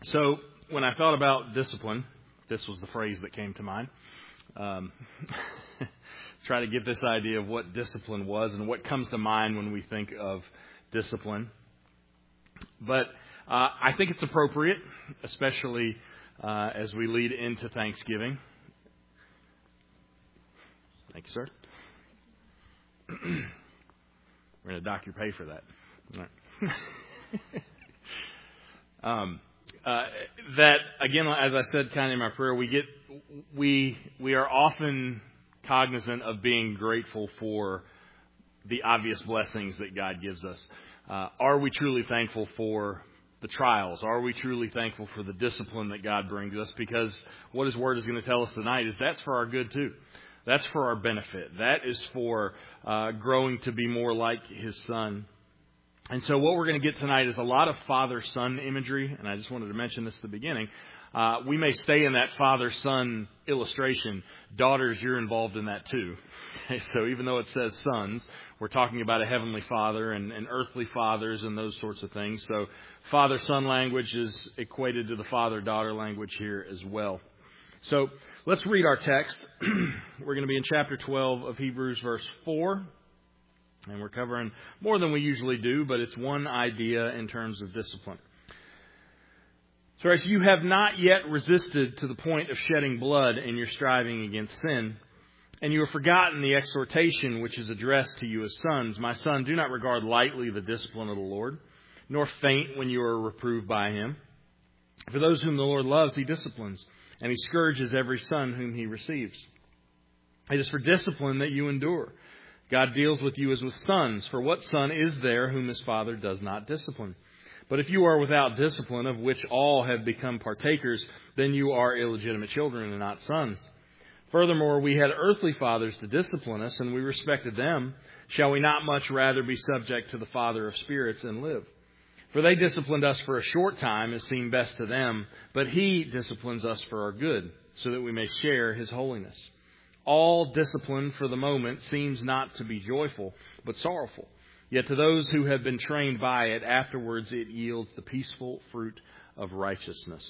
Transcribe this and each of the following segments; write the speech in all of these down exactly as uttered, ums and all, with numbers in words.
So when I thought about discipline, this was the phrase that came to mind. Um, try to get this idea of what discipline was and what comes to mind when we think of discipline. But uh, I think it's appropriate, especially uh, as we lead into Thanksgiving. Thank you, sir. We're going to dock your pay for that. All right. um, uh, that again, as I said, kind of in my prayer, we get we we are often cognizant of being grateful for the obvious blessings that God gives us. Uh, are we truly thankful for the trials? Are we truly thankful for the discipline that God brings us? Because what His Word is going to tell us tonight is that's for our good too. That's for our benefit. That is for uh, growing to be more like His Son. And so what we're going to get tonight is a lot of father-son imagery, and I just wanted to mention this at the beginning. Uh, we may stay in that father-son illustration. Daughters, you're involved in that too. So even though it says sons, we're talking about a heavenly father and, and earthly fathers and those sorts of things. So father-son language is equated to the father-daughter language here as well. So let's read our text. We're going to be in chapter twelve of Hebrews, verse four. And we're covering more than we usually do, but it's one idea in terms of discipline. So, right, so you have not yet resisted to the point of shedding blood in your striving against sin, and you have forgotten the exhortation which is addressed to you as sons. My son, do not regard lightly the discipline of the Lord, nor faint when you are reproved by Him. For those whom the Lord loves, He disciplines, and He scourges every son whom He receives. It is for discipline that you endure. God deals with you as with sons. For what son is there whom his father does not discipline? But if you are without discipline, of which all have become partakers, then you are illegitimate children and not sons. Furthermore, we had earthly fathers to discipline us, and we respected them. Shall we not much rather be subject to the Father of spirits and live? For they disciplined us for a short time, as seemed best to them, but He disciplines us for our good, so that we may share His holiness. All discipline for the moment seems not to be joyful, but sorrowful. Yet to those who have been trained by it, afterwards it yields the peaceful fruit of righteousness.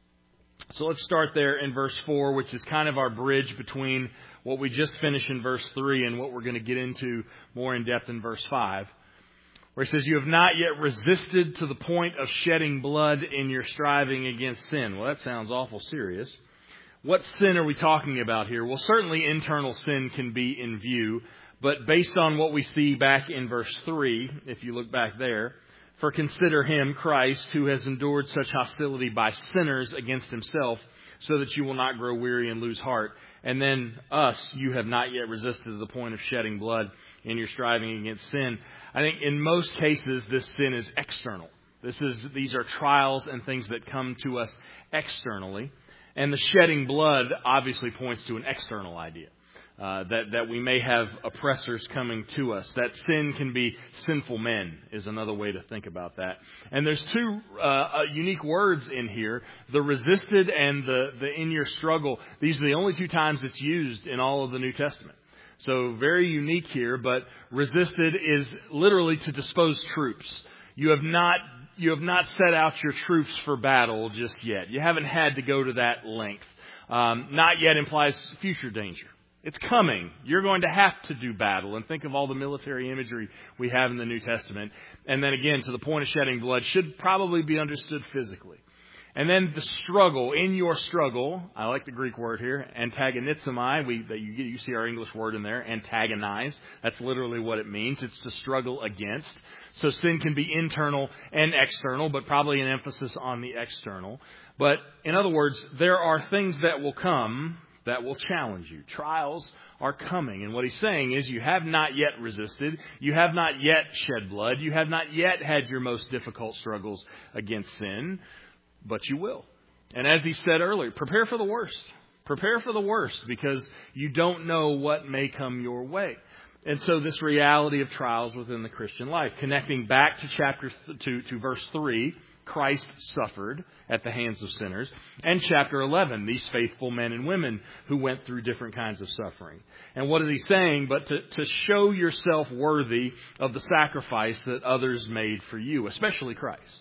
So let's start there in verse four, which is kind of our bridge between what we just finished in verse three and what we're going to get into more in depth in verse five. Where he says, you have not yet resisted to the point of shedding blood in your striving against sin. Well, that sounds awful serious. What sin are we talking about here? Well, certainly internal sin can be in view, but based on what we see back in verse three, if you look back there, for consider Him, Christ, who has endured such hostility by sinners against Himself, so that you will not grow weary and lose heart. And then us, you have not yet resisted to the point of shedding blood in your striving against sin. I think in most cases, this sin is external. This is these are trials and things that come to us externally. And the shedding blood obviously points to an external idea, uh, that, that we may have oppressors coming to us. That sin can be sinful men is another way to think about that. And there's two uh, uh, unique words in here, the resisted and the, the in your struggle. These are the only two times it's used in all of the New Testament. So very unique here, but resisted is literally to dispose troops. You have not You have not set out your troops for battle just yet. You haven't had to go to that length. Um, not yet implies future danger. It's coming. You're going to have to do battle. And think of all the military imagery we have in the New Testament. And then again, to the point of shedding blood, should probably be understood physically. And then the struggle, in your struggle, I like the Greek word here, antagonizomai. We, that you, you see our English word in there, antagonize. That's literally what it means. It's to struggle against. So sin can be internal and external, but probably an emphasis on the external. But in other words, there are things that will come that will challenge you. Trials are coming. And what he's saying is you have not yet resisted. You have not yet shed blood. You have not yet had your most difficult struggles against sin, but you will. And as he said earlier, prepare for the worst. Prepare for the worst because you don't know what may come your way. And so this reality of trials within the Christian life, connecting back to chapter th- to, to verse three, Christ suffered at the hands of sinners, and chapter eleven, these faithful men and women who went through different kinds of suffering. And what is he saying? But to, to show yourself worthy of the sacrifice that others made for you, especially Christ.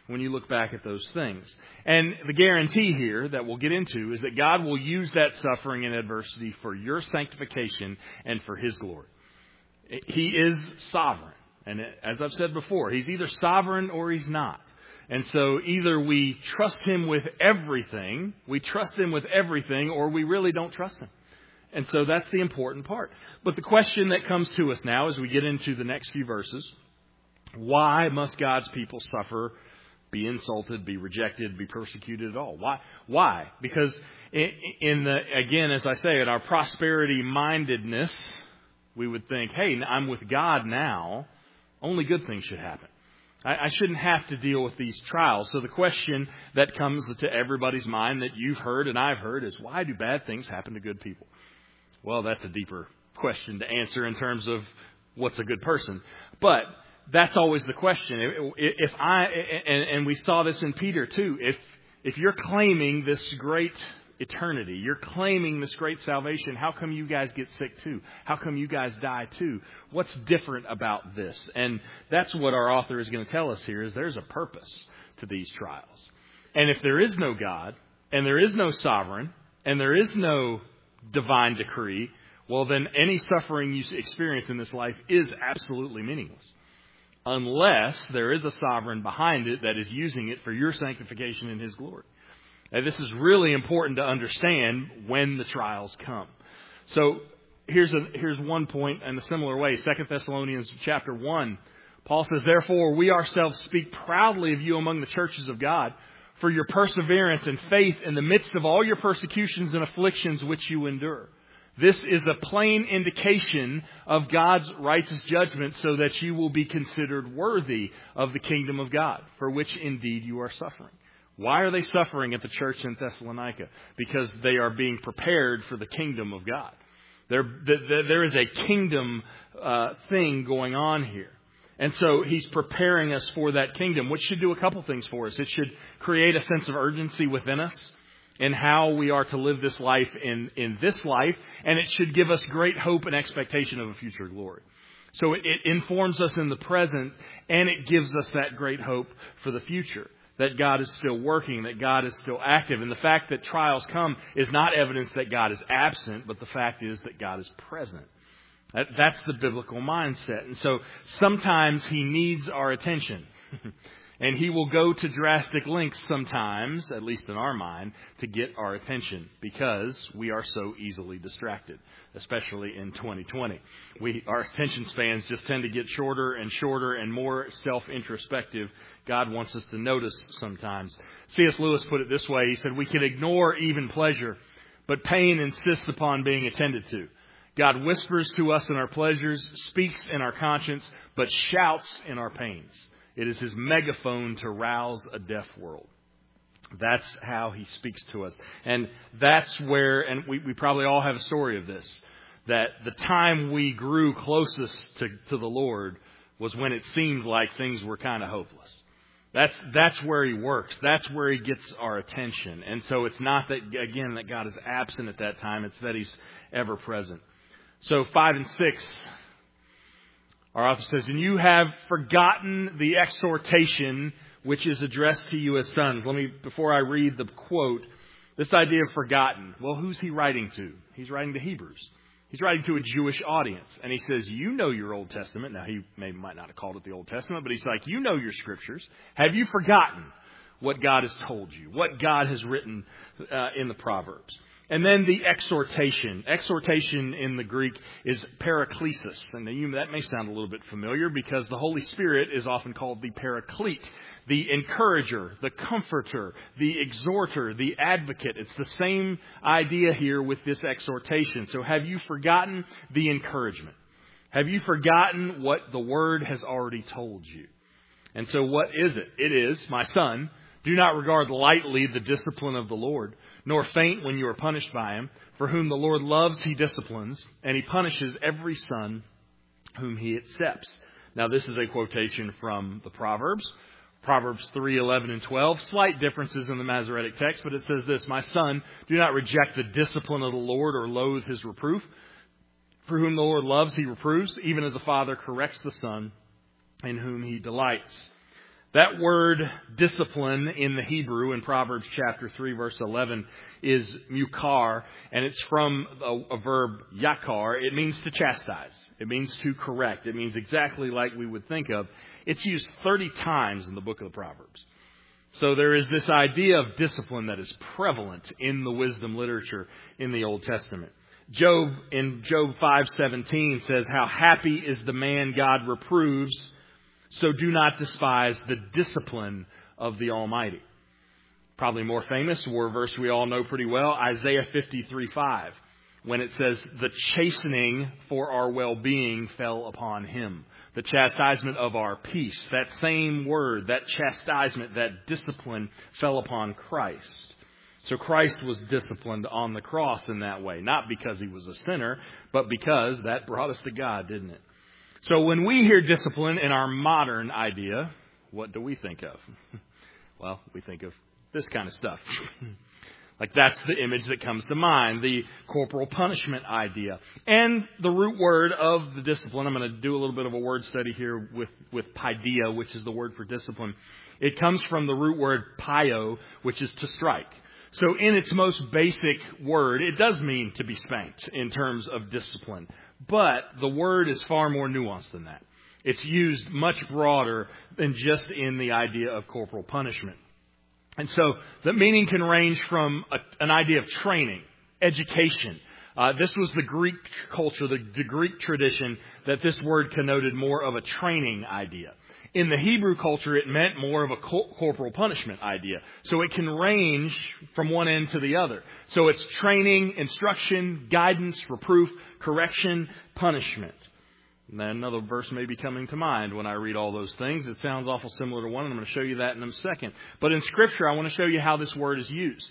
when you look back at those things. And the guarantee here that we'll get into is that God will use that suffering and adversity for your sanctification and for His glory. He is sovereign. And as I've said before, He's either sovereign or He's not. And so either we trust Him with everything, we trust Him with everything, or we really don't trust Him. And so that's the important part. But the question that comes to us now as we get into the next few verses, why must God's people suffer, be insulted, be rejected, be persecuted at all? Why? Why? Because in the, again, as I say, in our prosperity mindedness, we would think, hey, I'm with God now. Only good things should happen. I, I shouldn't have to deal with these trials. So the question that comes to everybody's mind that you've heard and I've heard is, why do bad things happen to good people? Well, that's a deeper question to answer in terms of what's a good person. But that's always the question. If I, and, and we saw this in Peter too, if, if you're claiming this great eternity, you're claiming this great salvation, how come you guys get sick too? How come you guys die too? What's different about this? And that's what our author is going to tell us here, is there's a purpose to these trials. And if there is no God, and there is no sovereign, and there is no divine decree, well then any suffering you experience in this life is absolutely meaningless. Unless there is a sovereign behind it that is using it for your sanctification and His glory. And this is really important to understand when the trials come. So here's a, here's one point in a similar way. Second Thessalonians chapter one, Paul says, therefore we ourselves speak proudly of you among the churches of God for your perseverance and faith in the midst of all your persecutions and afflictions which you endure. This is a plain indication of God's righteous judgment, so that you will be considered worthy of the kingdom of God, for which indeed you are suffering. Why are they suffering at the church in Thessalonica? Because they are being prepared for the kingdom of God. There, there is a kingdom uh, thing going on here. And so He's preparing us for that kingdom, which should do a couple things for us. It should create a sense of urgency within us in how we are to live this life in, in this life. And it should give us great hope and expectation of a future glory. So it, it informs us in the present, and it gives us that great hope for the future. That God is still working, that God is still active. And the fact that trials come is not evidence that God is absent, but the fact is that God is present. That, that's the biblical mindset. And so sometimes He needs our attention. And He will go to drastic lengths sometimes, at least in our mind, to get our attention, because we are so easily distracted, especially in twenty twenty. We, our attention spans just tend to get shorter and shorter and more self-introspective. God wants us to notice sometimes. C S Lewis put it this way. He said, we can ignore even pleasure, but pain insists upon being attended to. God whispers to us in our pleasures, speaks in our conscience, but shouts in our pains. It is His megaphone to rouse a deaf world. That's how He speaks to us. And that's where, and we, we probably all have a story of this, that the time we grew closest to, to the Lord was when it seemed like things were kind of hopeless. That's, that's where He works. That's where He gets our attention. And so it's not that, again, that God is absent at that time. It's that He's ever present. So five and six, our author says, and you have forgotten the exhortation which is addressed to you as sons. Let me, before I read the quote, this idea of forgotten. Well, who's he writing to? He's writing to Hebrews. He's writing to a Jewish audience. And he says, you know your Old Testament. Now, he may, might not have called it the Old Testament, but he's like, you know your scriptures. Have you forgotten what God has told you? What God has written uh, in the Proverbs? And then the exhortation. Exhortation in the Greek is paraklesis. And you, that may sound a little bit familiar because the Holy Spirit is often called the paraclete, the encourager, the comforter, the exhorter, the advocate. It's the same idea here with this exhortation. So have you forgotten the encouragement? Have you forgotten what the Word has already told you? And so what is it? It is, my son, do not regard lightly the discipline of the Lord, nor faint when you are punished by Him. For whom the Lord loves, He disciplines, and He punishes every son whom He accepts. Now, this is a quotation from the Proverbs. Proverbs three, eleven, and twelve. Slight differences in the Masoretic text, but it says this, my son, do not reject the discipline of the Lord or loathe His reproof. For whom the Lord loves, He reproves, even as a father corrects the son in whom He delights. That word discipline in the Hebrew in Proverbs chapter three verse eleven is mukar, and it's from a, a verb yakar. It means to chastise. It means to correct. It means exactly like we would think of. It's used thirty times in the book of the Proverbs. So there is this idea of discipline that is prevalent in the wisdom literature in the Old Testament. Job, in Job five seventeen, says, "How happy is the man God reproves, so do not despise the discipline of the Almighty." Probably more famous, or a verse we all know pretty well, Isaiah fifty-three five, when it says, "The chastening for our well-being fell upon him." The chastisement of our peace. That same word, that chastisement, that discipline fell upon Christ. So Christ was disciplined on the cross in that way. Not because he was a sinner, but because that brought us to God, didn't it? So when we hear discipline in our modern idea, what do we think of? Well, we think of this kind of stuff. Like that's the image that comes to mind, the corporal punishment idea. And the root word of the discipline, I'm going to do a little bit of a word study here with, with paideia, which is the word for discipline. It comes from the root word paio, which is to strike. So in its most basic word, it does mean to be spanked in terms of discipline. But the word is far more nuanced than that. It's used much broader than just in the idea of corporal punishment. And so the meaning can range from a, an idea of training, education. Uh, this was the Greek culture, the, the Greek tradition, that this word connoted more of a training idea. In the Hebrew culture, it meant more of a cor- corporal punishment idea. So it can range from one end to the other. So it's training, instruction, guidance, reproof, correction, punishment. And then another verse may be coming to mind when I read all those things. It sounds awful similar to one, and I'm going to show you that in a second. But in Scripture, I want to show you how this word is used.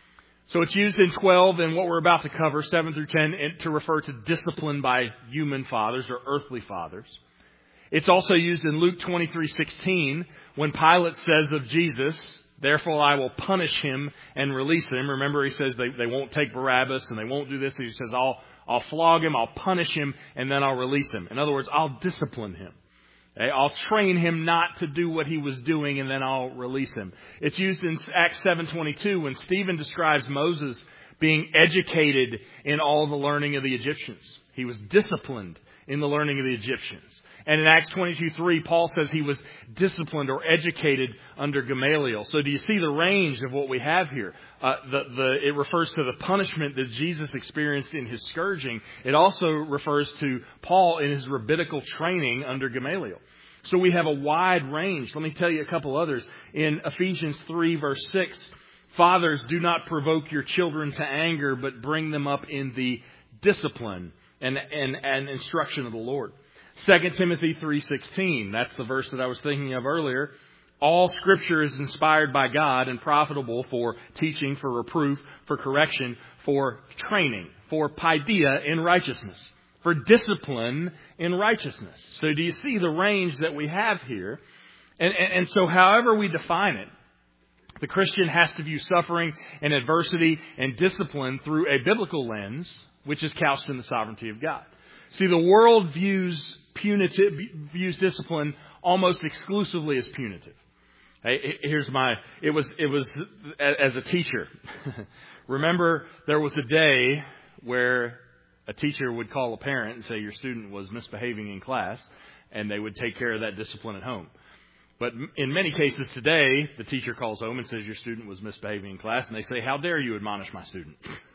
So it's used in twelve, and what we're about to cover, seven through ten, to refer to discipline by human fathers or earthly fathers. It's also used in Luke twenty-three sixteen, when Pilate says of Jesus, "Therefore I will punish him and release him." Remember, he says they, they won't take Barabbas and they won't do this. He says, I'll I'll flog him, I'll punish him, and then I'll release him. In other words, I'll discipline him. Okay? I'll train him not to do what he was doing, and then I'll release him. It's used in Acts seven twenty-two when Stephen describes Moses being educated in all the learning of the Egyptians. He was disciplined in the learning of the Egyptians. And in Acts twenty-two three, Paul says he was disciplined or educated under Gamaliel. So do you see the range of what we have here? Uh, the, the, it refers to the punishment that Jesus experienced in his scourging. It also refers to Paul in his rabbinical training under Gamaliel. So we have a wide range. Let me tell you a couple others. In Ephesians three verse six, "Fathers, do not provoke your children to anger, but bring them up in the discipline and, and, and instruction of the Lord." Second Timothy three sixteen, that's the verse that I was thinking of earlier. "All Scripture is inspired by God and profitable for teaching, for reproof, for correction, for training, for paideia in righteousness, for discipline in righteousness." So do you see the range that we have here? And, and, and so however we define it, the Christian has to view suffering and adversity and discipline through a biblical lens, which is couched in the sovereignty of God. See, the world views punitive, views discipline almost exclusively as punitive. Hey, here's my, it was, it was as a teacher. Remember, there was a day where a teacher would call a parent and say your student was misbehaving in class, and they would take care of that discipline at home. But in many cases today, the teacher calls home and says your student was misbehaving in class, and they say, "How dare you admonish my student?"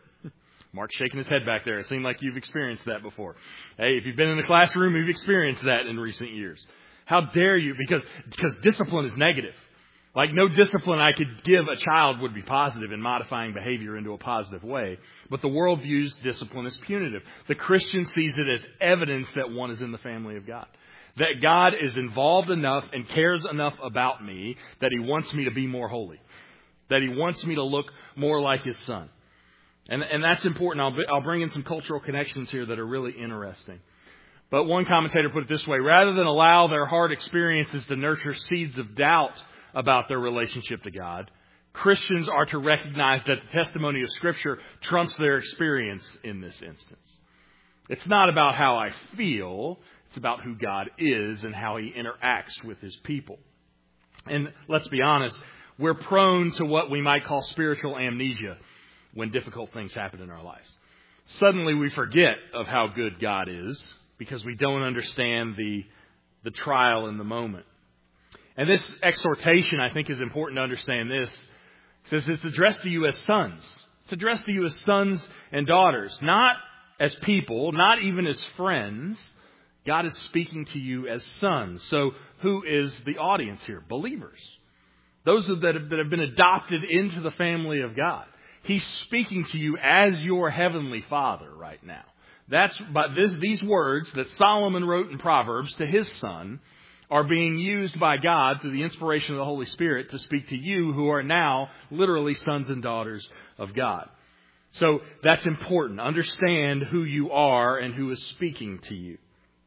Mark's shaking his head back there. It seemed like you've experienced that before. Hey, if you've been in the classroom, you've experienced that in recent years. How dare you? Because, because discipline is negative. Like no discipline I could give a child would be positive in modifying behavior into a positive way. But the world views discipline as punitive. The Christian sees it as evidence that one is in the family of God. That God is involved enough and cares enough about me that he wants me to be more holy. That he wants me to look more like his son. And, and that's important. I'll, I'll bring in some cultural connections here that are really interesting. But one commentator put it this way: rather than allow their hard experiences to nurture seeds of doubt about their relationship to God, Christians are to recognize that the testimony of Scripture trumps their experience in this instance. It's not about how I feel. It's about who God is and how he interacts with his people. And let's be honest, we're prone to what we might call spiritual amnesia when difficult things happen in our lives. Suddenly we forget of how good God is because we don't understand the, the trial in the moment. And this exhortation, I think, is important to understand this. It says it's addressed to you as sons. It's addressed to you as sons and daughters, not as people, not even as friends. God is speaking to you as sons. So who is the audience here? Believers. Those that have, that have been adopted into the family of God. He's speaking to you as your heavenly Father right now. That's by this, these words that Solomon wrote in Proverbs to his son are being used by God through the inspiration of the Holy Spirit to speak to you who are now literally sons and daughters of God. So that's important. Understand who you are and who is speaking to you.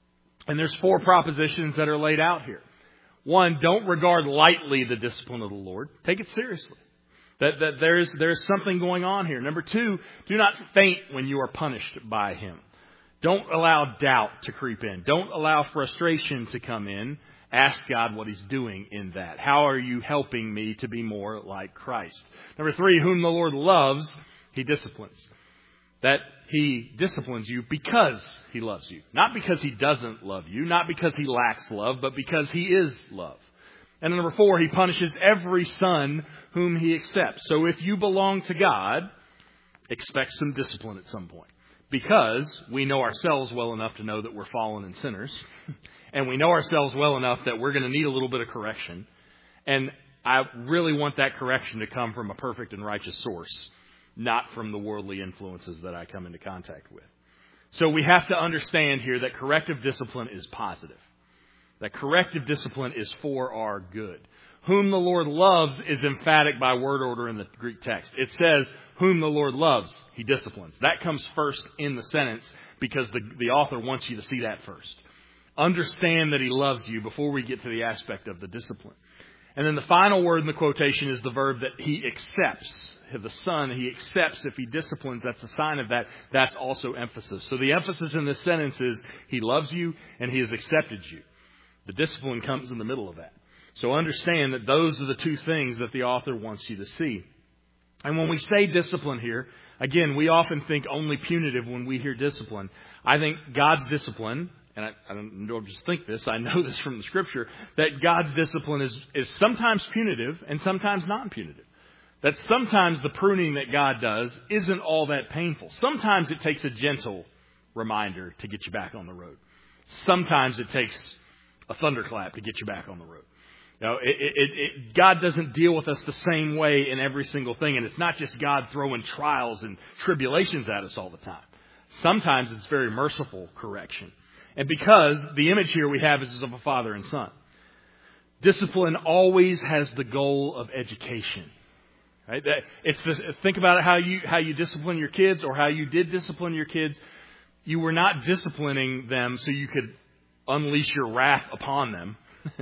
And there's four propositions that are laid out here. One, don't regard lightly the discipline of the Lord. Take it seriously. That, that there is, there is something going on here. Number two, do not faint when you are punished by Him. Don't allow doubt to creep in. Don't allow frustration to come in. Ask God what He's doing in that. How are you helping me to be more like Christ? Number three, whom the Lord loves, He disciplines. That He disciplines you because He loves you. Not because He doesn't love you. Not because He lacks love, but because He is love. And number four, He punishes every son whom He accepts. So if you belong to God, expect some discipline at some point. Because we know ourselves well enough to know that we're fallen and sinners. And we know ourselves well enough that we're going to need a little bit of correction. And I really want that correction to come from a perfect and righteous source, not from the worldly influences that I come into contact with. So we have to understand here that corrective discipline is positive. That corrective discipline is for our good. Whom the Lord loves is emphatic by word order in the Greek text. It says, whom the Lord loves, He disciplines. That comes first in the sentence because the, the author wants you to see that first. Understand that He loves you before we get to the aspect of the discipline. And then the final word in the quotation is the verb that He accepts. The son, He accepts. If He disciplines, that's a sign of that. That's also emphasis. So the emphasis in this sentence is He loves you and He has accepted you. The discipline comes in the middle of that. So understand that those are the two things that the author wants you to see. And when we say discipline here, again, we often think only punitive when we hear discipline. I think God's discipline, and I, I don't, don't just think this, I know this from the Scripture, that God's discipline is, is sometimes punitive and sometimes non-punitive. That sometimes the pruning that God does isn't all that painful. Sometimes it takes a gentle reminder to get you back on the road. Sometimes it takes a thunderclap to get you back on the road. You know, it, it, it, God doesn't deal with us the same way in every single thing. And it's not just God throwing trials and tribulations at us all the time. Sometimes it's very merciful correction. And because the image here we have is of a father and son. Discipline always has the goal of education. Right? That it's just, think about it, how you how you discipline your kids or how you did discipline your kids. You were not disciplining them so you could unleash your wrath upon them.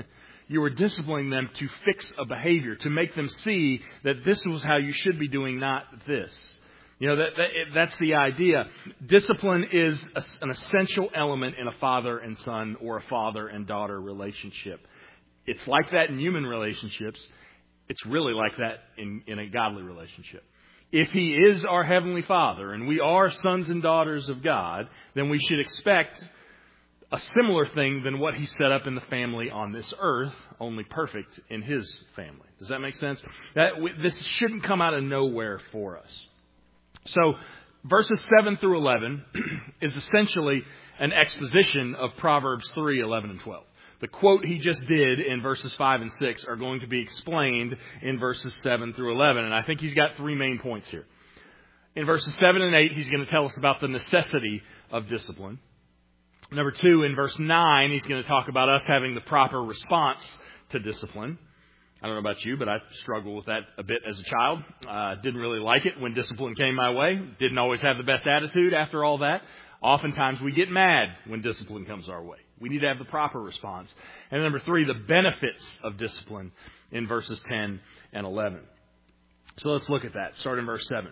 You were disciplining them to fix a behavior, to make them see that this was how you should be doing, not this. You know, that, that that's the idea. Discipline is a, an essential element in a father and son or a father and daughter relationship. It's like that in human relationships. It's really like that in, in a godly relationship. If He is our Heavenly Father and we are sons and daughters of God, then we should expect a similar thing than what He set up in the family on this earth, only perfect in His family. Does that make sense? That we, this shouldn't come out of nowhere for us. So verses seven through eleven is essentially an exposition of Proverbs three, eleven, and twelve. The quote he just did in verses five and six are going to be explained in verses seven through eleven. And I think he's got three main points here. In verses seven and eight, he's going to tell us about the necessity of discipline. Number two, in verse nine, he's going to talk about us having the proper response to discipline. I don't know about you, but I struggled with that a bit as a child. Uh, didn't really like it when discipline came my way. Didn't always have the best attitude after all that. Oftentimes we get mad when discipline comes our way. We need to have the proper response. And number three, the benefits of discipline in verses ten and eleven. So let's look at that. Start in verse seven.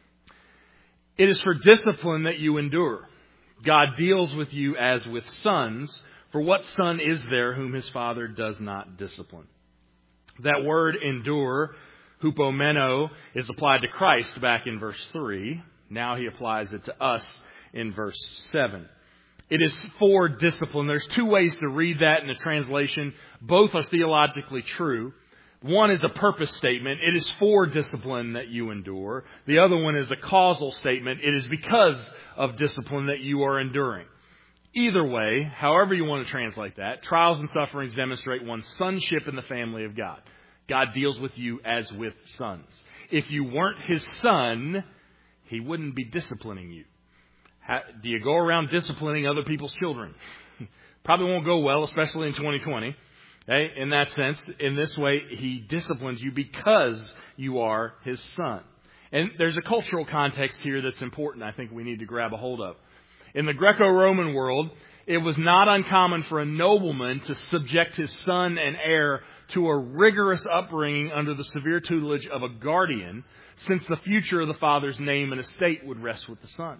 It is for discipline that you endure. God deals with you as with sons. For what son is there whom his father does not discipline? That word endure, hupomeno, is applied to Christ back in verse three. Now he applies it to us in verse seven. It is for discipline. There's two ways to read that in the translation. Both are theologically true. One is a purpose statement. It is for discipline that you endure. The other one is a causal statement. It is because of discipline that you are enduring. Either way, however you want to translate that, trials and sufferings demonstrate one's sonship in the family of God. God deals with you as with sons. If you weren't his son, he wouldn't be disciplining you. How, do you go around disciplining other people's children? Probably won't go well, especially in twenty twenty. Okay? In that sense, in this way, he disciplines you because you are his son. And there's a cultural context here that's important, I think we need to grab a hold of. In the Greco-Roman world, it was not uncommon for a nobleman to subject his son and heir to a rigorous upbringing under the severe tutelage of a guardian, since the future of the father's name and estate would rest with the son.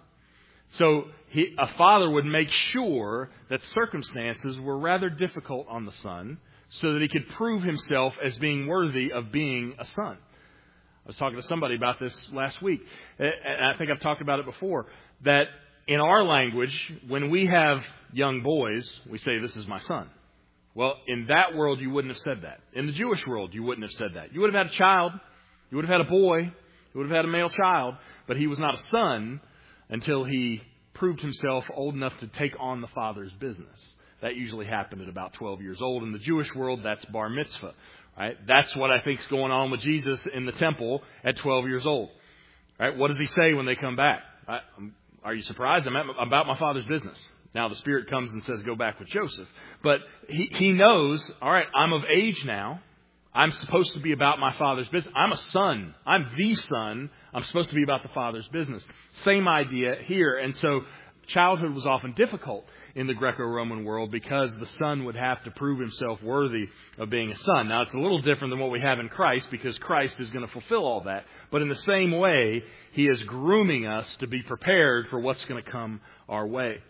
So he, a father would make sure that circumstances were rather difficult on the son so that he could prove himself as being worthy of being a son. I was talking to somebody about this last week, and I think I've talked about it before, that in our language, when we have young boys, we say, "This is my son." Well, in that world, you wouldn't have said that. In the Jewish world, you wouldn't have said that. You would have had a child. You would have had a boy. You would have had a male child. But he was not a son until he proved himself old enough to take on the father's business. That usually happened at about twelve years old. In the Jewish world, that's bar mitzvah. Right? That's what I think is going on with Jesus in the temple at twelve years old. Right? What does he say when they come back? I, Are you surprised? I'm, at, I'm about my father's business. Now the Spirit comes and says, go back with Joseph. But he, he knows, all right, I'm of age now. I'm supposed to be about my father's business. I'm a son. I'm the son. I'm supposed to be about the father's business. Same idea here. And so childhood was often difficult in the Greco-Roman world because the son would have to prove himself worthy of being a son. Now, it's a little different than what we have in Christ because Christ is going to fulfill all that. But in the same way, he is grooming us to be prepared for what's going to come our way.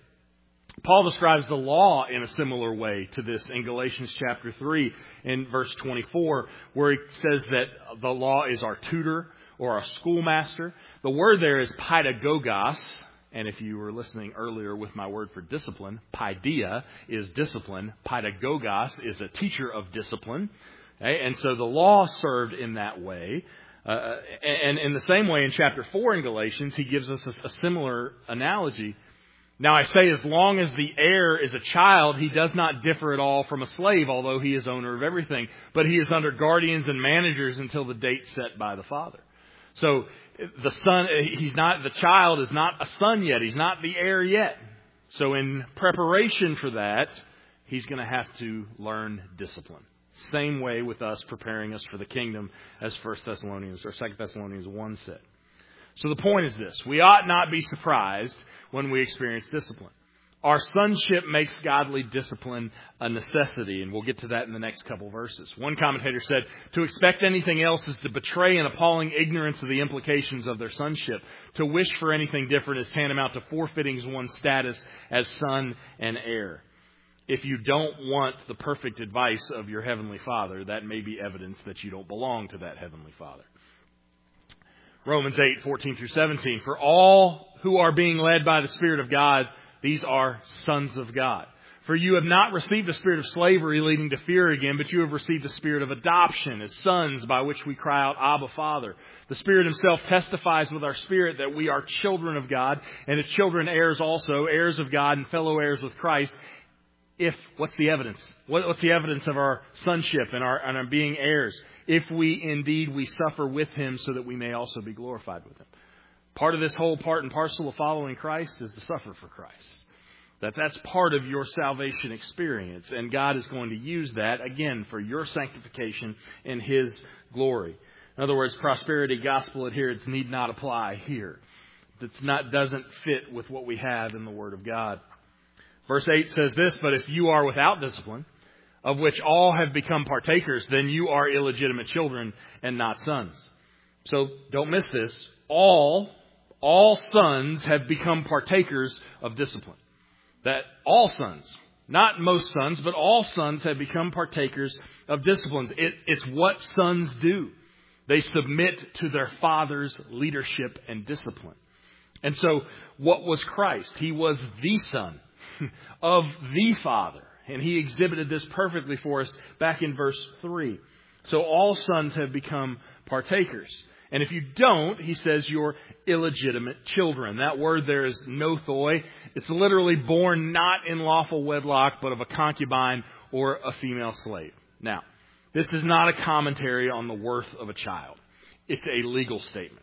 Paul describes the law in a similar way to this in Galatians chapter three in verse twenty-four, where he says that the law is our tutor or our schoolmaster. The word there is paidagogos. And if you were listening earlier with my word for discipline, paideia is discipline. Paidagogos is a teacher of discipline. Okay? And so the law served in that way. Uh, and in the same way, in chapter four in Galatians, he gives us a, a similar analogy. Now, I say as long as the heir is a child, he does not differ at all from a slave, although he is owner of everything. But he is under guardians and managers until the date set by the father. So the son, he's not, the child is not a son yet. He's not the heir yet. So in preparation for that, he's going to have to learn discipline. Same way with us preparing us for the kingdom, as First Thessalonians or Second Thessalonians one said. So the point is this: we ought not be surprised when we experience discipline. Our sonship makes godly discipline a necessity, and we'll get to that in the next couple verses. One commentator said, to expect anything else is to betray an appalling ignorance of the implications of their sonship. To wish for anything different is tantamount to forfeiting one's status as son and heir. If you don't want the perfect advice of your Heavenly Father, that may be evidence that you don't belong to that Heavenly Father. Romans eight, fourteen through seventeen. For all who are being led by the Spirit of God, these are sons of God. For you have not received a spirit of slavery leading to fear again, but you have received a spirit of adoption as sons, by which we cry out, Abba, Father. The Spirit himself testifies with our spirit that we are children of God, and as children, heirs also, heirs of God and fellow heirs with Christ. If, what's the evidence? What, what's the evidence of our sonship and our, and our being heirs? If we indeed we suffer with him so that we may also be glorified with him. Part of this whole part and parcel of following Christ is to suffer for Christ. That that's part of your salvation experience. And God is going to use that, again, for your sanctification and his glory. In other words, prosperity gospel adherence need not apply here. It's not, doesn't fit with what we have in the Word of God. Verse eight says this, but if you are without discipline, of which all have become partakers, then you are illegitimate children and not sons. So don't miss this. All, all sons have become partakers of discipline. That all sons, not most sons, but all sons have become partakers of disciplines. It, it's what sons do. They submit to their father's leadership and discipline. And so what was Christ? He was the Son of the Father. And he exhibited this perfectly for us back in verse three. So all sons have become partakers. And if you don't, he says you're illegitimate children. That word there is nothoi. It's literally born not in lawful wedlock, but of a concubine or a female slave. Now, this is not a commentary on the worth of a child. It's a legal statement.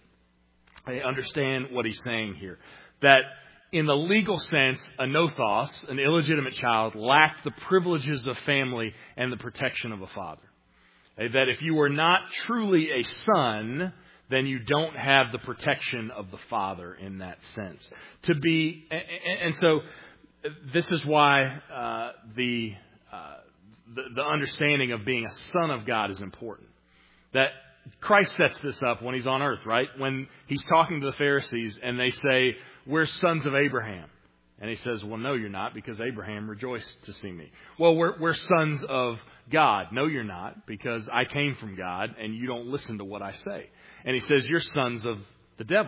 I understand what he's saying here. That in the legal sense, a nothos, an illegitimate child, lacked the privileges of family and the protection of a father. That if you were not truly a son, then you don't have the protection of the father in that sense. To be, and so this is why uh, the, uh, the the understanding of being a son of God is important. That Christ sets this up when he's on earth, right? When he's talking to the Pharisees and they say, "We're sons of Abraham," and he says, "Well, no, you're not, because Abraham rejoiced to see me." Well, we're we're sons of God. No, you're not, because I came from God and you don't listen to what I say. And he says, you're sons of the devil.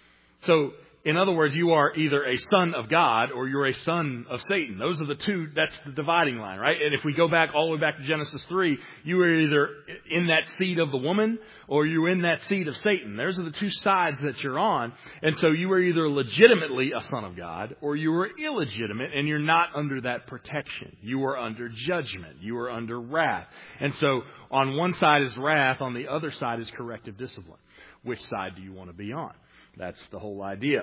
So, in other words, you are either a son of God or you're a son of Satan. Those are the two, that's the dividing line, right? And if we go back all the way back to Genesis three, you were either in that seed of the woman or you were in that seed of Satan. Those are the two sides that you're on. And so you were either legitimately a son of God or you were illegitimate, and you're not under that protection. You are under judgment. You are under wrath. And so on one side is wrath, on the other side is corrective discipline. Which side do you want to be on? That's the whole idea.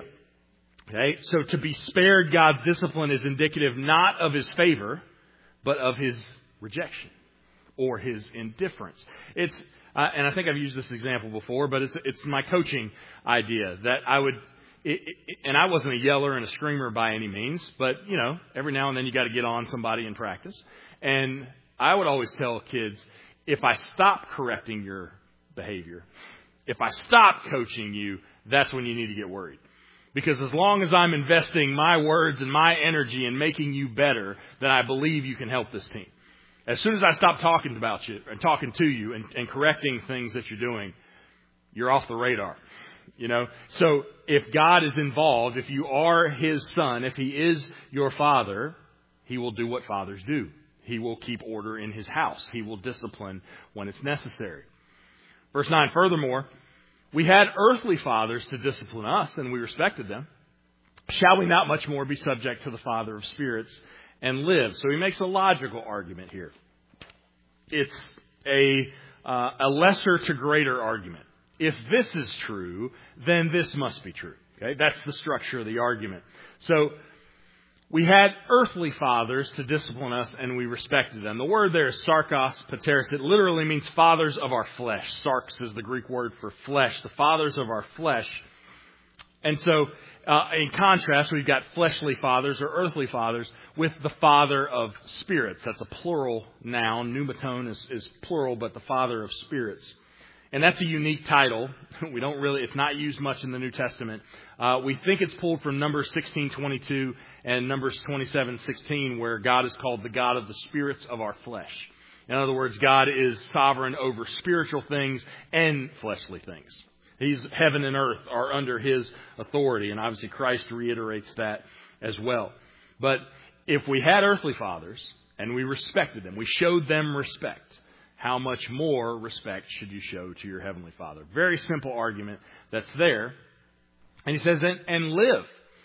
Okay, so to be spared God's discipline is indicative not of his favor, but of his rejection or his indifference. It's, uh, and I think I've used this example before, but it's it's my coaching idea that I would, it, it, and I wasn't a yeller and a screamer by any means, but you know, every now and then you got to get on somebody in practice. And I would always tell kids, if I stop correcting your behavior, if I stop coaching you, that's when you need to get worried. Because as long as I'm investing my words and my energy in making you better, then I believe you can help this team. As soon as I stop talking about you and talking to you and, and correcting things that you're doing, you're off the radar. You know, so if God is involved, if you are his son, if he is your father, he will do what fathers do. He will keep order in his house. He will discipline when it's necessary. Verse nine, furthermore, we had earthly fathers to discipline us, and we respected them. Shall we not much more be subject to the Father of spirits and live? So he makes a logical argument here. It's a, uh, a lesser to greater argument. If this is true, then this must be true. Okay, that's the structure of the argument. So we had earthly fathers to discipline us, and we respected them. The word there is sarkos pateros. It literally means fathers of our flesh. Sarx is the Greek word for flesh, the fathers of our flesh. And so, uh, in contrast, we've got fleshly fathers or earthly fathers with the father of spirits. That's a plural noun. Pneumaton is, is plural, but the father of spirits. And that's a unique title. We don't really, it's not used much in the New Testament. Uh, we think it's pulled from Numbers sixteen twenty-two and Numbers twenty-seven sixteen, where God is called the God of the spirits of our flesh. In other words, God is sovereign over spiritual things and fleshly things. He's heaven and earth are under his authority. And obviously Christ reiterates that as well. But if we had earthly fathers and we respected them, we showed them respect, how much more respect should you show to your heavenly Father? Very simple argument that's there. And he says, and, and live.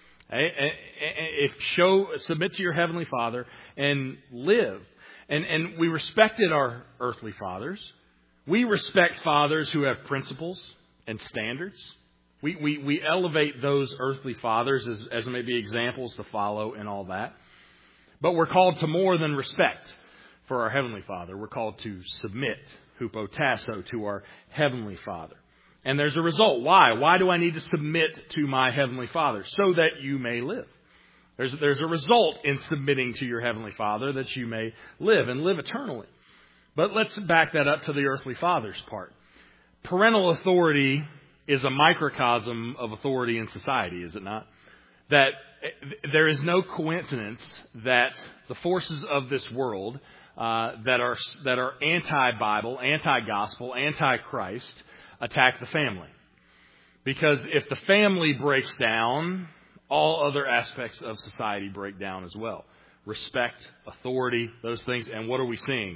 If show, submit to your heavenly Father and live. And, and we respected our earthly fathers. We respect fathers who have principles and standards. We, we, we elevate those earthly fathers as, as maybe examples to follow and all that. But we're called to more than respect for our heavenly Father. We're called to submit, hupotasso, to our heavenly Father. And there's a result. Why? Why do I need to submit to my heavenly Father? So that you may live. There's, there's a result in submitting to your heavenly Father, that you may live and live eternally. But let's back that up to the earthly fathers part. Parental authority is a microcosm of authority in society, is it not? That there is no coincidence that the forces of this world uh, that are that are anti-Bible, anti-gospel, anti-Christ attack the family. Because if the family breaks down, all other aspects of society break down as well. Respect, authority, those things. And what are we seeing?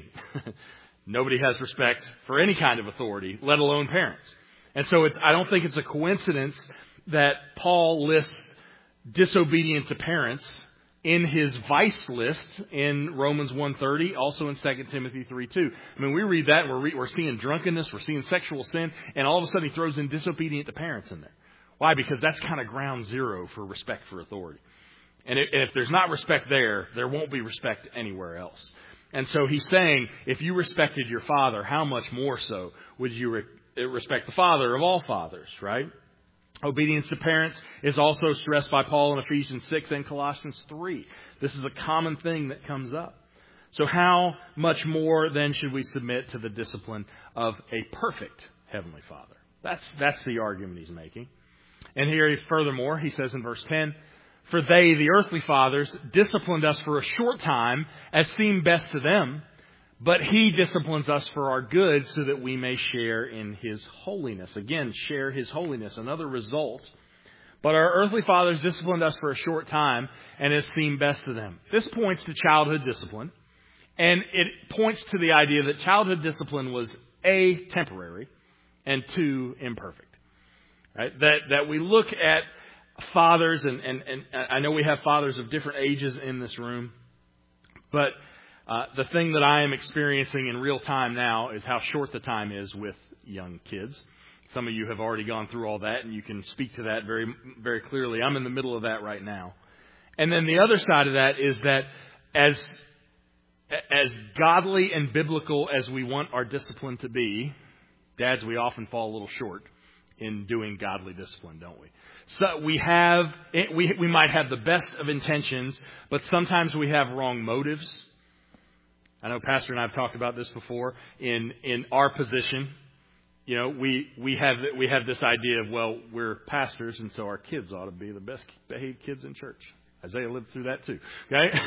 Nobody has respect for any kind of authority, let alone parents. And so it's, I don't think it's a coincidence that Paul lists disobedient to parents in his vice list in Romans one thirty, also in Second Timothy three two. I mean, we read that and we're, re- we're seeing drunkenness, we're seeing sexual sin, and all of a sudden he throws in disobedient to parents in there. Why? Because that's kind of ground zero for respect for authority. And if there's not respect there, there won't be respect anywhere else. And so he's saying, if you respected your father, how much more so would you re- respect the father of all fathers, right? Obedience to parents is also stressed by Paul in Ephesians six and Colossians three. This is a common thing that comes up. So how much more then should we submit to the discipline of a perfect Heavenly Father? That's, that's the argument he's making. And here, furthermore, he says in verse ten, for they, the earthly fathers, disciplined us for a short time as seemed best to them, but he disciplines us for our good so that we may share in his holiness. Again, share his holiness, another result. But our earthly fathers disciplined us for a short time and as seemed best to them. This points to childhood discipline, and it points to the idea that childhood discipline was A, temporary, and two, imperfect. Right? That, that we look at fathers, and, and, and I know we have fathers of different ages in this room, but uh, the thing that I am experiencing in real time now is how short the time is with young kids. Some of you have already gone through all that, and you can speak to that very, very clearly. I'm in the middle of that right now. And then the other side of that is that as, as godly and biblical as we want our discipline to be, dads, we often fall a little short in doing godly discipline, don't we? So we have, we, we might have the best of intentions, but sometimes we have wrong motives. I know Pastor and I have talked about this before. In, in our position, you know, we, we have, we have this idea of, well, we're pastors, and so our kids ought to be the best behaved kids in church. Isaiah lived through that too, okay?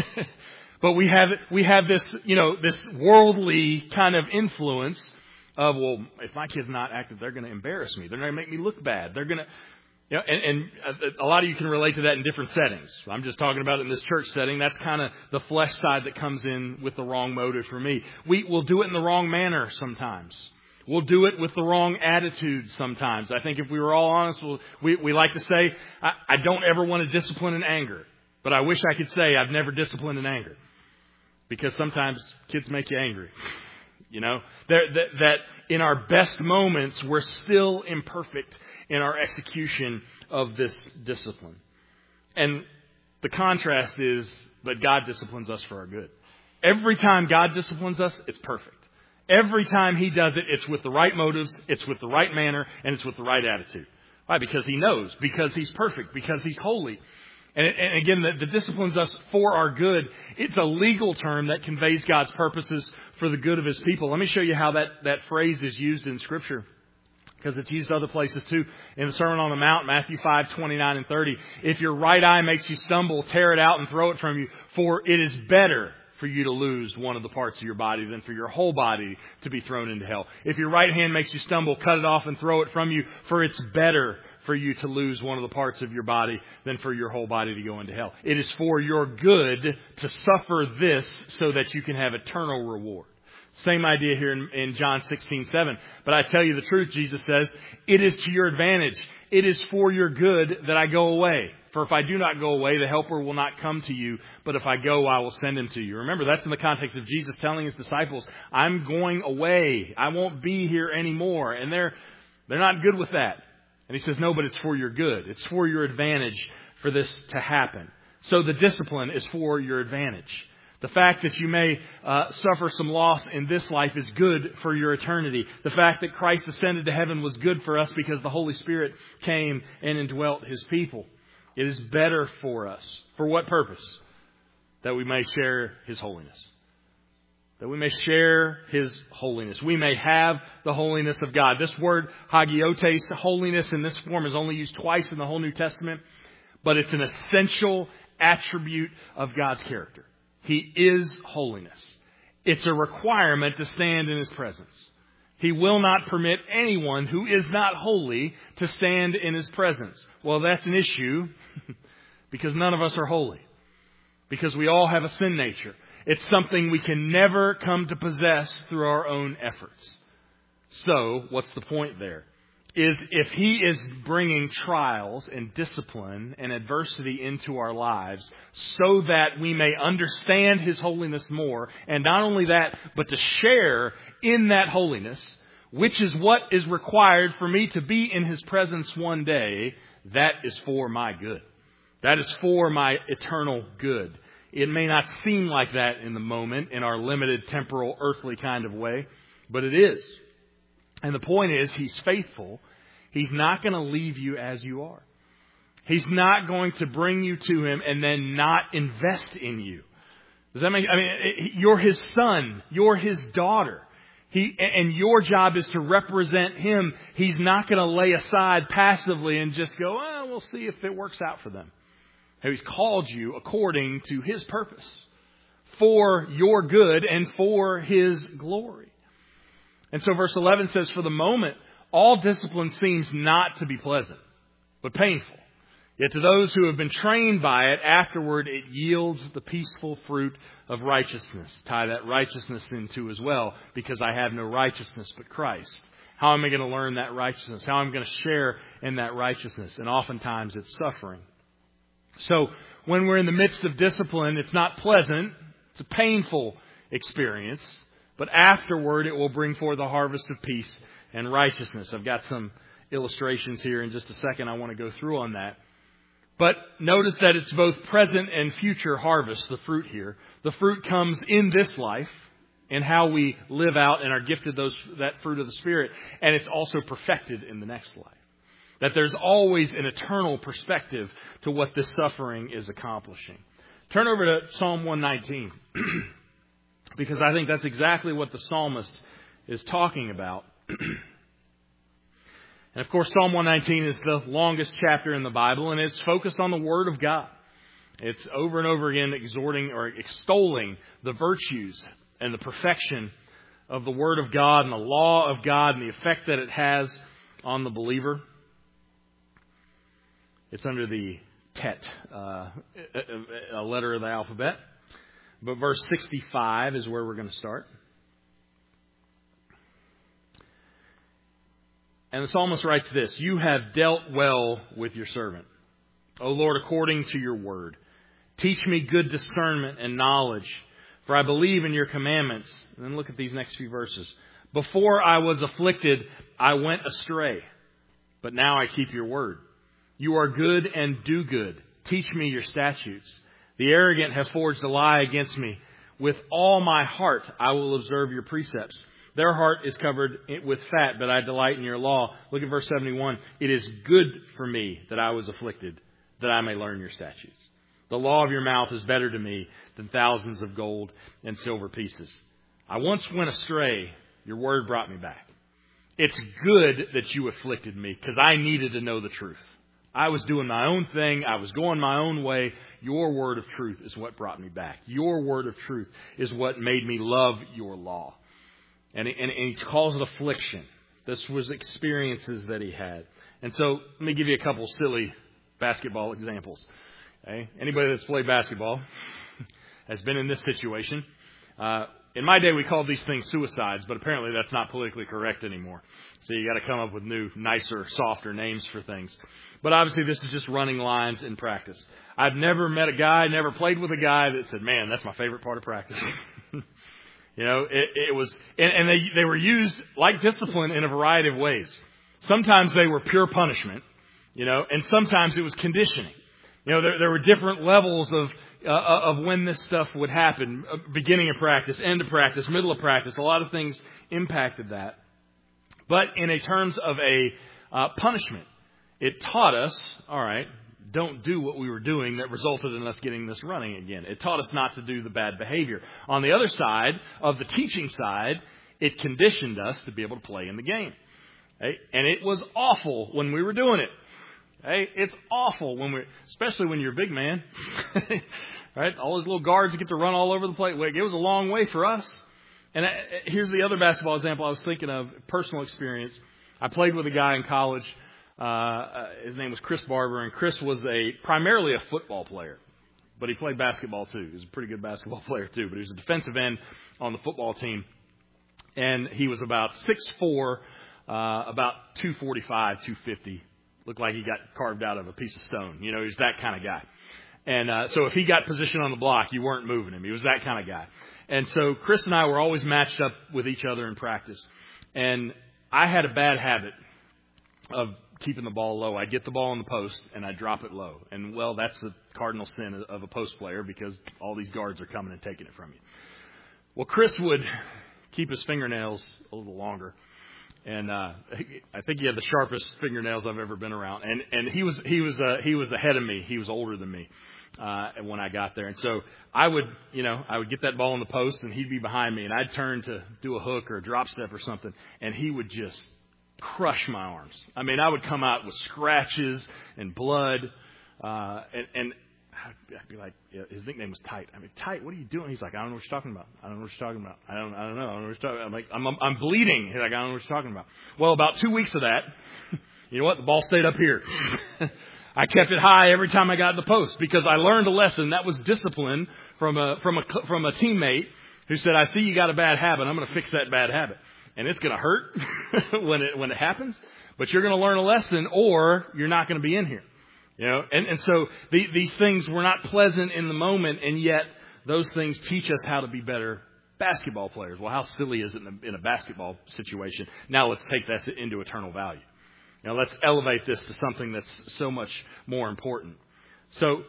But we have, we have this, you know, this worldly kind of influence of, well, if my kid's not active, they're going to embarrass me. They're going to make me look bad. They're going to, you know, and, and a lot of you can relate to that in different settings. I'm just talking about it in this church setting. That's kind of the flesh side that comes in with the wrong motive for me. We will do it in the wrong manner sometimes. We'll do it with the wrong attitude sometimes. I think if we were all honest, we'll, we, we like to say, I, I don't ever want to discipline in anger. But I wish I could say I've never disciplined in anger. Because sometimes kids make you angry. You know, that, that, that in our best moments, we're still imperfect in our execution of this discipline. And the contrast is that God disciplines us for our good. Every time God disciplines us, it's perfect. Every time he does it, it's with the right motives, it's with the right manner, and it's with the right attitude. Why? Because he knows, because he's perfect, because he's holy. And, and again, the, the disciplines us for our good. It's a legal term that conveys God's purposes for the good of his people. Let me show you how that, that phrase is used in Scripture, because it's used other places too. In the Sermon on the Mount, Matthew five, twenty-nine and thirty. If your right eye makes you stumble, tear it out and throw it from you, for it is better for you to lose one of the parts of your body than for your whole body to be thrown into hell. If your right hand makes you stumble, cut it off and throw it from you, for it's better for you to lose one of the parts of your body than for your whole body to go into hell. It is for your good to suffer this so that you can have eternal reward. Same idea here in, in John sixteen seven. But I tell you the truth, Jesus says, it is to your advantage. It is for your good that I go away. For if I do not go away, the Helper will not come to you. But if I go, I will send him to you. Remember, that's in the context of Jesus telling his disciples, I'm going away. I won't be here anymore. And they're, they're not good with that. And he says, no, but it's for your good. It's for your advantage for this to happen. So the discipline is for your advantage. The fact that you may uh, suffer some loss in this life is good for your eternity. The fact that Christ ascended to heaven was good for us because the Holy Spirit came and indwelt his people. It is better for us. For what purpose? That we may share his holiness. That we may share his holiness. We may have the holiness of God. This word, hagiotes, holiness in this form, is only used twice in the whole New Testament. but it's an essential attribute of God's character. He is holiness. It's a requirement to stand in His presence. He will not permit anyone who is not holy to stand in His presence. Well, that's an issue because none of us are holy. Because we all have a sin nature. It's something we can never come to possess through our own efforts. So, what's the point there? Is if He is bringing trials and discipline and adversity into our lives so that we may understand His holiness more, and not only that, but to share in that holiness, which is what is required for me to be in His presence one day, that is for my good. That is for my eternal good. It may not seem like that in the moment, in our limited temporal, earthly kind of way, but it is. And the point is, He's faithful. He's not going to leave you as you are. He's not going to bring you to Him and then not invest in you. Does that make, I mean, you're His son. You're His daughter. He, and your job is to represent Him. He's not going to lay aside passively and just go, well, we'll see if it works out for them. He's called you according to His purpose for your good and for His glory. And so verse eleven says, for the moment, all discipline seems not to be pleasant, but painful. Yet to those who have been trained by it, afterward it yields the peaceful fruit of righteousness. Tie that righteousness into as well, because I have no righteousness but Christ. How am I going to learn that righteousness? How am I going to share in that righteousness? And oftentimes it's suffering. So when we're in the midst of discipline, it's not pleasant. It's a painful experience. But afterward, it will bring forth a harvest of peace and righteousness. I've got some illustrations here in just a second. I want to go through on that. But notice that it's both present and future harvest, the fruit here. The fruit comes in this life and how we live out and are gifted those that fruit of the Spirit. And it's also perfected in the next life. That there's always an eternal perspective to what this suffering is accomplishing. Turn over to Psalm one nineteen. Because I think that's exactly what the psalmist is talking about. And of course, Psalm one nineteen is the longest chapter in the Bible, and it's focused on the Word of God. It's over and over again exhorting or extolling the virtues and the perfection of the Word of God and the law of God and the effect that it has on the believer. It's under the Tet, uh, a letter of the alphabet. But verse sixty-five is where we're going to start. And the psalmist writes this, you have dealt well with your servant, O Lord, according to your word. Teach me good discernment and knowledge, for I believe in your commandments. And then look at these next few verses. Before I was afflicted, I went astray, but now I keep your word. You are good and do good. Teach me your statutes. The arrogant have forged a lie against me. With all my heart, I will observe your precepts. Their heart is covered with fat, but I delight in your law. Look at verse seventy-one. It is good for me that I was afflicted, that I may learn your statutes. The law of your mouth is better to me than thousands of gold and silver pieces. I once went astray. Your word brought me back. It's good that you afflicted me because I needed to know the truth. I was doing my own thing. I was going my own way. Your word of truth is what brought me back. Your word of truth is what made me love your law. And, and, and he calls it affliction. This was experiences that he had. And so let me give you a couple silly basketball examples. Okay? Anybody that's played basketball has been in this situation. Uh, in my day, we called these things suicides, but apparently that's not politically correct anymore. So you got to come up with new, nicer, softer names for things. But obviously, this is just running lines in practice. I've never met a guy, never played with a guy that said, man, that's my favorite part of practice. You know, it, it was, and, and they, they were used like discipline in a variety of ways. Sometimes they were pure punishment, you know, and sometimes it was conditioning. You know, there, there were different levels of, uh, of when this stuff would happen. Beginning of practice, end of practice, middle of practice. A lot of things impacted that. But in a terms of a uh, punishment, it taught us, all right, don't do what we were doing that resulted in us getting this running again. It taught us not to do the bad behavior. On the other side, of the teaching side, it conditioned us to be able to play in the game. Okay? And it was awful when we were doing it. Hey, it's awful when we, especially when you're a big man, right? All those little guards get to run all over the place. It was a long way for us. And I, here's the other basketball example I was thinking of, personal experience. I played with a guy in college. Uh, uh, his name was Chris Barber, and Chris was a primarily a football player, but he played basketball too. He was a pretty good basketball player too, but he was a defensive end on the football team. And he was about six foot four, uh, about two forty-five, two fifty. Looked like he got carved out of a piece of stone. You know, he's that kind of guy. And uh, so if he got position on the block, you weren't moving him. He was that kind of guy. And so Chris and I were always matched up with each other in practice. And I had a bad habit of keeping the ball low. I'd get the ball in the post, and I'd drop it low. And, well, that's the cardinal sin of a post player because all these guards are coming and taking it from you. Well, Chris would keep his fingernails a little longer. And uh, I think he had the sharpest fingernails I've ever been around. And and he was he was uh, he was ahead of me. He was older than me uh, when I got there. And so I would you know I would get that ball in the post, and he'd be behind me, and I'd turn to do a hook or a drop step or something, and he would just crush my arms. I mean, I would come out with scratches and blood, uh, and and I'd be like, yeah, his nickname was Tight. I mean, Tight, what are you doing? He's like, I don't know what you're talking about. I don't know what you're talking about. I don't, I don't know. I don't know what you're talking about. I'm like, I'm, I'm, I'm bleeding. He's like, I don't know what you're talking about. Well, about two weeks of that, you know what? The ball stayed up here. I kept it high every time I got in the post because I learned a lesson. That was discipline from a, from a, from a teammate who said, I see you got a bad habit. I'm going to fix that bad habit. And it's going to hurt when it, when it happens, but you're going to learn a lesson or you're not going to be in here. You know, and, and so the, these things were not pleasant in the moment, and yet those things teach us how to be better basketball players. Well, how silly is it in a, in a basketball situation? Now let's take that into eternal value. You know, let's elevate this to something that's so much more important. So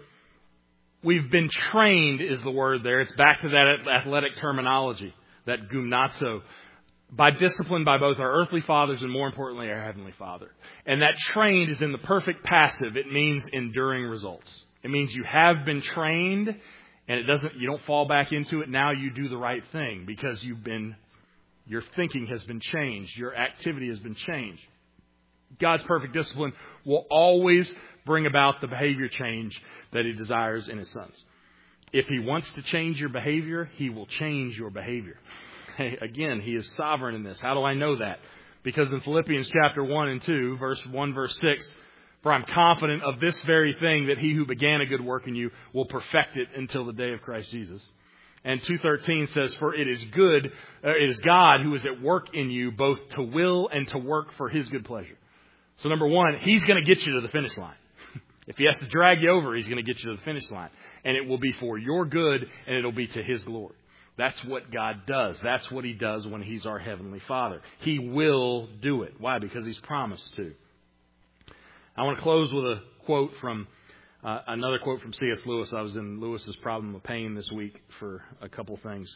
we've been trained is the word there. It's back to that athletic terminology, that gymnazo. By discipline by both our earthly fathers and, more importantly, our heavenly Father. And that trained is in the perfect passive. It means enduring results. It means you have been trained, and it doesn't. You don't fall back into it. Now you do the right thing because you've been. Your thinking has been changed. Your activity has been changed. God's perfect discipline will always bring about the behavior change that He desires in His sons. If He wants to change your behavior, He will change your behavior. Again, He is sovereign in this. How do I know that? Because in Philippians chapter one and two, verse one, verse six, for I'm confident of this very thing, that He who began a good work in you will perfect it until the day of Christ Jesus. And two thirteen says, for it is good, uh, it is God who is at work in you, both to will and to work for His good pleasure. So number one, He's going to get you to the finish line. If He has to drag you over, He's going to get you to the finish line. And it will be for your good, and it'll be to His glory. That's what God does. That's what He does when He's our Heavenly Father. He will do it. Why? Because He's promised to. I want to close with a quote from, uh, another quote from C S Lewis. I was in Lewis's Problem of Pain this week for a couple things.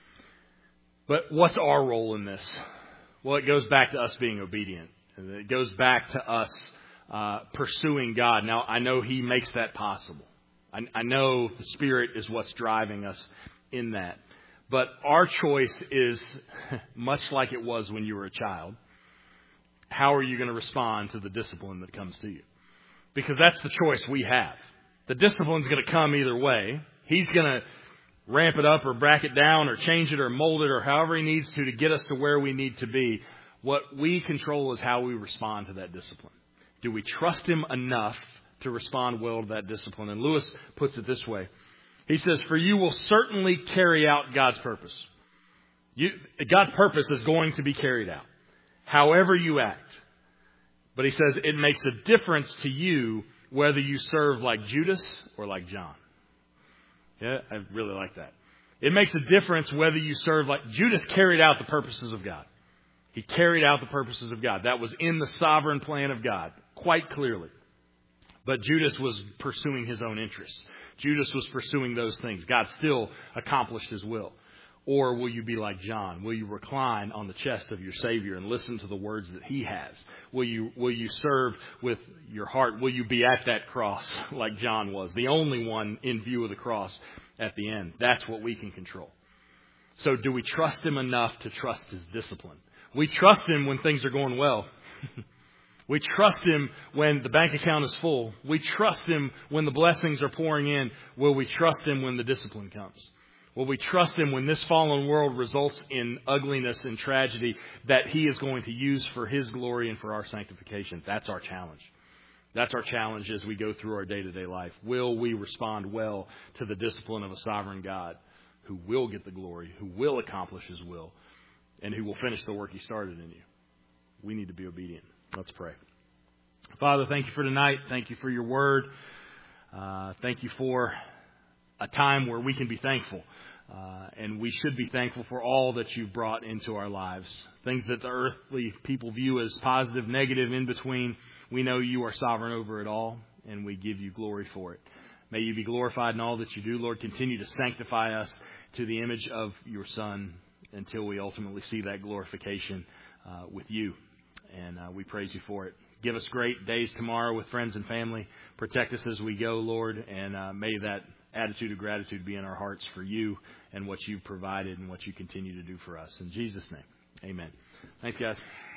But what's our role in this? Well, it goes back to us being obedient. It goes back to us uh, pursuing God. Now, I know He makes that possible. I, I know the Spirit is what's driving us in that. But our choice is much like it was when you were a child. How are you going to respond to the discipline that comes to you? Because that's the choice we have. The discipline's going to come either way. He's going to ramp it up or back it down or change it or mold it or however He needs to to get us to where we need to be. What we control is how we respond to that discipline. Do we trust Him enough to respond well to that discipline? And Lewis puts it this way. He says, for you will certainly carry out God's purpose. You, God's purpose is going to be carried out, however you act. But he says it makes a difference to you whether you serve like Judas or like John. Yeah, I really like that. It makes a difference whether you serve like Judas carried out the purposes of God. He carried out the purposes of God. That was in the sovereign plan of God, quite clearly. But Judas was pursuing his own interests. Judas was pursuing those things. God still accomplished His will. Or will you be like John? Will you recline on the chest of your Savior and listen to the words that He has? Will you, will you serve with your heart? Will you be at that cross like John was, the only one in view of the cross at the end? That's what we can control. So do we trust Him enough to trust His discipline? We trust Him when things are going well. We trust Him when the bank account is full. We trust Him when the blessings are pouring in. Will we trust Him when the discipline comes? Will we trust Him when this fallen world results in ugliness and tragedy that He is going to use for His glory and for our sanctification? That's our challenge. That's our challenge as we go through our day-to-day life. Will we respond well to the discipline of a sovereign God who will get the glory, who will accomplish His will, and who will finish the work He started in you? We need to be obedient. Let's pray. Father, thank you for tonight. Thank you for your word. Uh, thank you for a time where we can be thankful. Uh, and we should be thankful for all that you've brought into our lives. Things that the earthly people view as positive, negative, in between. We know you are sovereign over it all, and we give you glory for it. May you be glorified in all that you do, Lord. Continue to sanctify us to the image of your Son until we ultimately see that glorification uh, with you. And uh, we praise you for it. Give us great days tomorrow with friends and family. Protect us as we go, Lord, and uh, may that attitude of gratitude be in our hearts for you and what you've provided and what you continue to do for us. In Jesus' name, amen. Thanks, guys.